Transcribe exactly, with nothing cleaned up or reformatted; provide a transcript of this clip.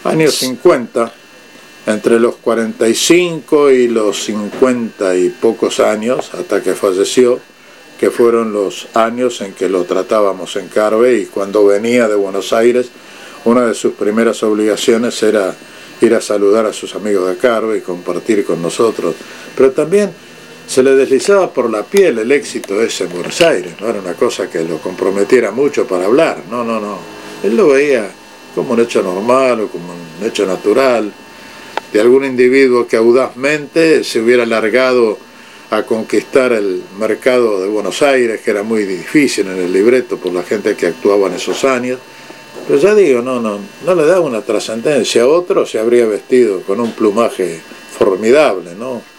años cincuenta, entre los cuarenta y cinco y los cincuenta y pocos años, hasta que falleció, que fueron los años en que lo tratábamos en Carve, y cuando venía de Buenos Aires, una de sus primeras obligaciones era ir a saludar a sus amigos de Carve y compartir con nosotros. Pero también se le deslizaba por la piel el éxito ese en Buenos Aires, no era una cosa que lo comprometiera mucho para hablar, no, no, no. Él lo veía como un hecho normal o como un hecho natural, de algún individuo que audazmente se hubiera largado a conquistar el mercado de Buenos Aires, que era muy difícil en el libreto por la gente que actuaba en esos años. Pero ya digo, no, no, no le da una trascendencia. A otro se habría vestido con un plumaje formidable, ¿no?